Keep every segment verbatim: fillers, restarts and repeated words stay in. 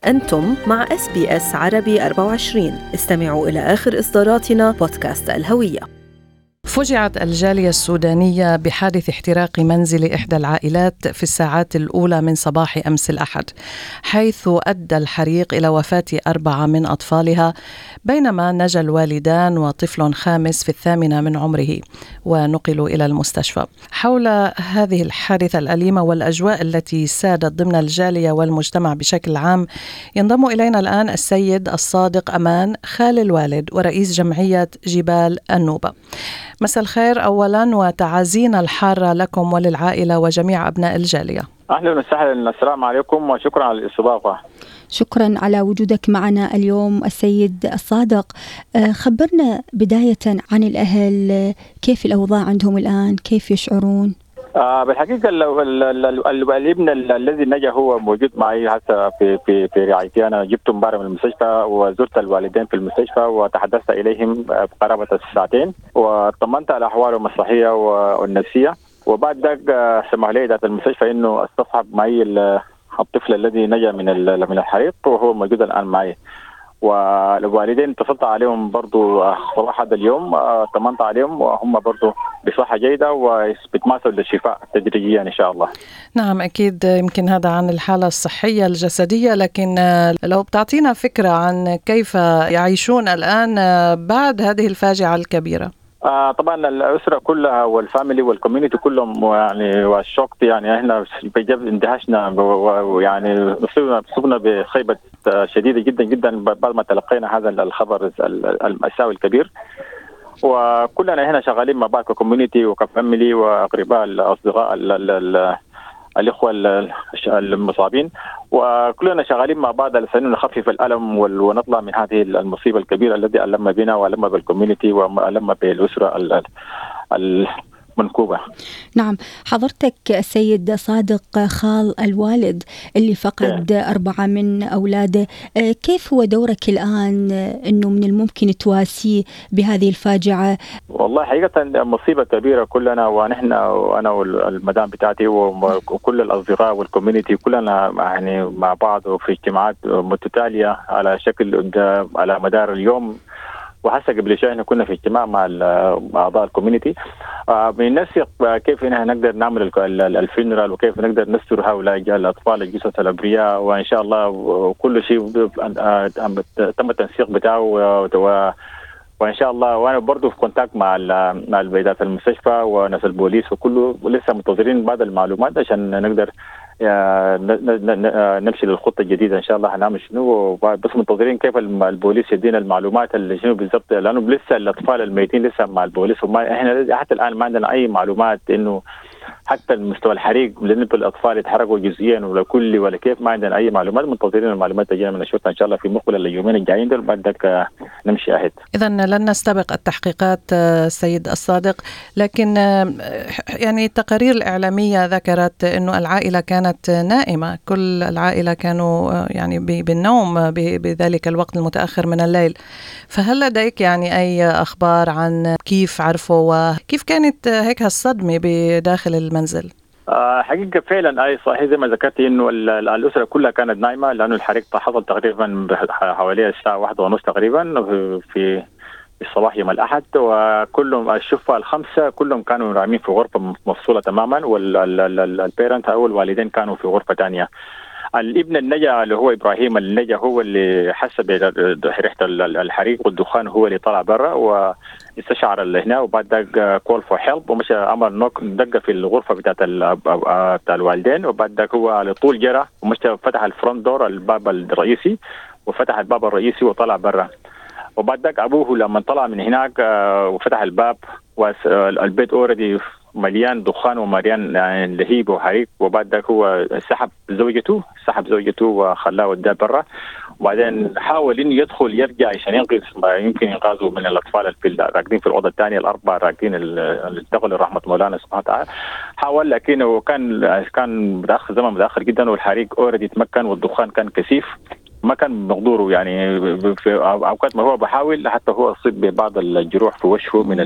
أنتم مع إس بي إس عربي أربعة وعشرين. استمعوا إلى آخر إصداراتنا بودكاست الهوية. فُجعت الجالية السودانية بحادث احتراق منزل إحدى العائلات في الساعات الأولى من صباح أمس الأحد، حيث أدى الحريق إلى وفاة أربعة من أطفالها، بينما نجا الوالدان وطفل خامس في الثامنة من عمره ونقلوا إلى المستشفى. حول هذه الحادثة الأليمة والأجواء التي سادت ضمن الجالية والمجتمع بشكل عام، ينضم إلينا الآن السيد الصادق أمان خال الوالد ورئيس جمعية جبال النوبة. مساء الخير أولا، وتعازينا الحارة لكم وللعائلة وجميع أبناء الجالية. أهلا وسهلا، السلام عليكم وشكرا على الاستضافة. شكرا على وجودك معنا اليوم السيد الصادق. خبرنا بداية عن الأهل، كيف الأوضاع عندهم الآن، كيف يشعرون؟ آه بالحقيقة الابن الذي نجا هو موجود معي حتى في في في رعايتي. أنا جبته امبارح من المستشفى وزرت الوالدين في المستشفى وتحدثت إليهم بقرابة الساعتين وطمنت على أحوالهم الصحية والنفسية، وبعد ذلك سمح لي إدارة المستشفى إنه استصحب معي الطفل الذي نجا من من الحريق وهو موجود الآن معي. والوالدين اتصلت عليهم برضو صباح هذا اليوم، طمنت عليهم وهم برضو بصحة جيدة وبيتماسوا للشفاء تدريجيا إن شاء الله. نعم أكيد، يمكن هذا عن الحالة الصحية الجسدية، لكن لو بتعطينا فكرة عن كيف يعيشون الآن بعد هذه الفاجعة الكبيرة. آه طبعا الأسرة كلها والفاميلي والكوميونيتي كلهم يعني والشوق، يعني احنا بجد اندهشنا ويعني صبنا بخيبة شديدة جدا جدا بعد ما تلقينا هذا الخبر المأساوي الكبير. وكلنا هنا شغالين مع بعض ككوميونيتي وكفاميلي وأقرباء الأصدقاء الإخوة المصابين، وكلنا شغالين مع بعض لسنين نخفف الألم ونطلع من هذه المصيبة الكبيرة التي ألم بنا وألم بالكوميونيتي وألم بالأسرة المنكوبة. نعم، حضرتك السيد صادق خال الوالد اللي فقد yeah. أربعة من أولاده، كيف هو دورك الآن أنه من الممكن تواسيه بهذه الفاجعة؟ والله حقيقة مصيبة كبيرة كلنا، ونحن وأنا والمدام بتاعتي وكل الأصدقاء والكوميونيتي كلنا يعني مع بعض وفي اجتماعات متتالية على شكل على مدار اليوم، وحتى قبل شوي احنا كنا في اجتماع مع اعضاء الكوميونتي بننسق كيف نقدر نعمل الفينرال وكيف نقدر نستر هؤلاء الاطفال الجثث الابرياء، وان شاء الله كل شيء تم التنسيق بتاعه وان شاء الله. وانا برضو في كونتاكت مع مع اداره المستشفى وناس البوليس وكله، ولسه منتظرين بعض المعلومات عشان نقدر نمشي للخطة الجديدة إن شاء الله. هنعمل شنو بس منتظرين كيف البوليس يدينا المعلومات اللي شنو بالضبط، لأنه لسه الأطفال الميتين لسه مع البوليس، وما إحنا حتى الآن ما عندنا أي معلومات إنه حتى المستوى الحريق بالنسبة للأطفال يتحرقوا جزئيا ولا كل ولا كيف، ما عندنا أي معلومات. منتظرين المعلومات تجينا من الشرطة إن شاء الله في مقبل اليومين الجايين دول، بعد ذلك نمشي أهد. إذن لن نستبق التحقيقات السيد الصادق، لكن يعني التقارير الإعلامية ذكرت إنه العائلة كانت نائمة، كل العائلة كانوا يعني بالنوم بذلك الوقت المتأخر من الليل، فهل لديك يعني أي أخبار عن كيف عرفوا وكيف كانت هيك هالصدمة بداخل المنزل؟ آه حقيقة فعلا أي صحيح زي ما ذكرت إنه الأسرة كلها كانت نايمة، لأنه الحريق حصل تقريبا حوالي الساعة واحدة ونص تقريبا في الصباح يوم الأحد، وكلهم الشفة الخمسة كلهم كانوا نايمين في غرفة مفصولة تماما، والبيرنت أو الوالدين كانوا في غرفة تانية. الابن النجا اللي هو إبراهيم النجا هو اللي حس بريحة الحريق والدخان، هو اللي طلع برا واستشعر اللي هنا، وبعد ذاك كول فور هيلب ومشى عمل نوك دقة في الغرفة بتاعت بتاع الوالدين، وبعد ذاك هو على طول جرى ومشى فتح الفرونت دور الباب الرئيسي وفتح الباب الرئيسي وطلع برا. وبعد ذاك أبوه لما طلع من هناك وفتح الباب والبيت أوريدي مليان دخان ومليان يعني لهيب وحريق، وبعد ذاك هو سحب زوجته سحب زوجته وخلاه وداه برا، وبعدين حاول إنه يدخل يرجع عشان ينقذ ما يمكن ينقذوا من الأطفال في راكدين في الأوضة الثانية الأربعة راكدين اللي انتقلوا رحمة مولانا سبحانه وتعالى. حاول لكنه كان كان متأخر زمان متأخر جدا، والحريق أوريدي تمكن والدخان كان كثيف، ما كان مقدوره يعني في أوقات ما هو بحاول حتى هو أصيب ببعض الجروح في وجهه من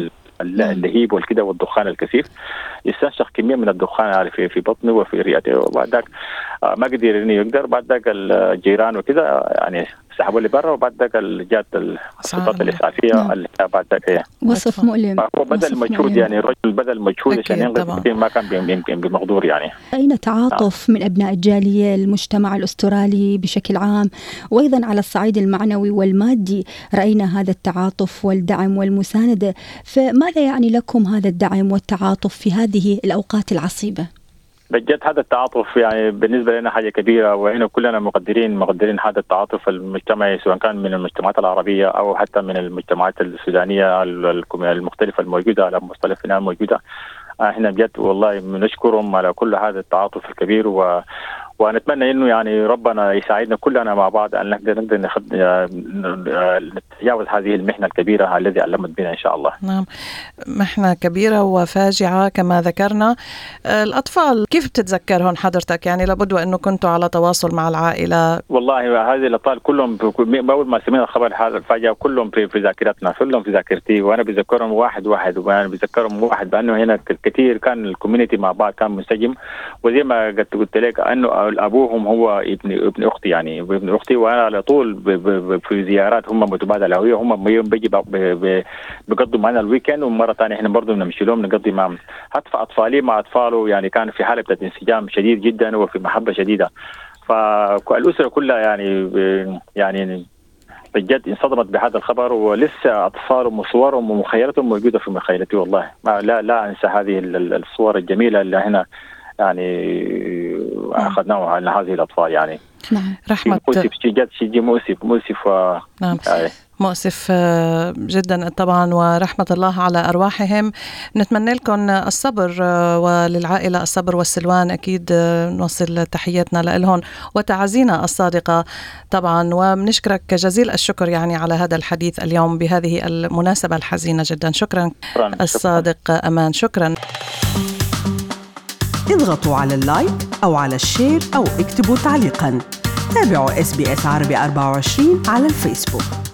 اللهيب والكده والدخان الكثيف، يستنشق كمية من الدخان في في بطنه وفي رئته، وبعد ذاك ما قدر إنه يقدر، بعد ذاك الجيران وكده يعني سحبوا لي برا، وبعد ذاك جات السلطات الإسعافية اللي بعد ذاك وصف مؤلم. هو بدل مجهود يعني الرجل بدل مجهود عشان ينقذ ما كان بمقدور يعني. أين تعاطف من أبناء الجالية المجتمع الأسترالي بشكل عام، وأيضا على الصعيد المعنوي والمادي رأينا هذا التعاطف والدعم والمساندة، فماذا يعني لكم هذا الدعم والتعاطف في هذه الأوقات العصيبة؟ بجد هذا التعاطف يعني بالنسبة لنا حاجة كبيرة، وإنه كلنا مقدرين مقدرين هذا التعاطف المجتمعي، سواء كان من المجتمعات العربية أو حتى من المجتمعات السودانية المختلفة الموجودة على مختلفنا الموجودة. احنا بجد والله بنشكرهم على كل هذا التعاطف الكبير، و ونتمنى انه يعني ربنا يساعدنا كلنا مع بعض ان نقدر نقدر نتجاوز هذه المحنه الكبيره الذي علمت بنا ان شاء الله. نعم، محنه كبيره وفاجعه كما ذكرنا. الاطفال كيف بتتذكرهم حضرتك؟ يعني لابد وانه كنتوا على تواصل مع العائله. والله هذه الاطفال كلهم اول ما سمعنا الخبر هذا الفاجعه كلهم في, في ذاكرتنا، كلهم في ذاكرتي، وانا بذكرهم واحد واحد، وانا بذكرهم واحد بانه هنا كثير كان الكوميونتي مع بعض كان منسجم، وزي ما قلت قلت لك انه ابوهم هو ابن ابن اختي يعني ابن اختي، وانا على طول ب ب في زيارات هم متبادله، هي هم يوم بيجي بيقضوا معنا الويكند، ومره ثانيه احنا برضه بنمشي لهم نقضي معهم. حتى اطفالي مع اطفاله يعني كان في حاله انسجام شديد جدا وفي محبه شديده، فالاسره كلها يعني يعني بجد انصدمت بهذا الخبر، ولسه اطفالهم وصورهم ومخيلتهم موجوده في مخيلتي والله. لا لا انسى هذه الصور الجميله اللي هنا يعني أخذناه عن هذه الأطفال يعني. نعم، رحمة مؤسف جد شيء مؤسف مؤسف و... نعم آه. مؤسف جدا طبعا، ورحمة الله على أرواحهم. نتمنى لكم الصبر وللعائلة الصبر والسلوان، أكيد نوصل تحياتنا لهم وتعازينا الصادقة طبعا، وبنشكرك جزيل الشكر يعني على هذا الحديث اليوم بهذه المناسبة الحزينة جدا. شكرا, شكرا. الصادق شكرا. أمان شكرا. اضغطوا على اللايك أو على الشير أو اكتبوا تعليقاً. تابعوا إس بي إس عربي أربعة وعشرين على الفيسبوك.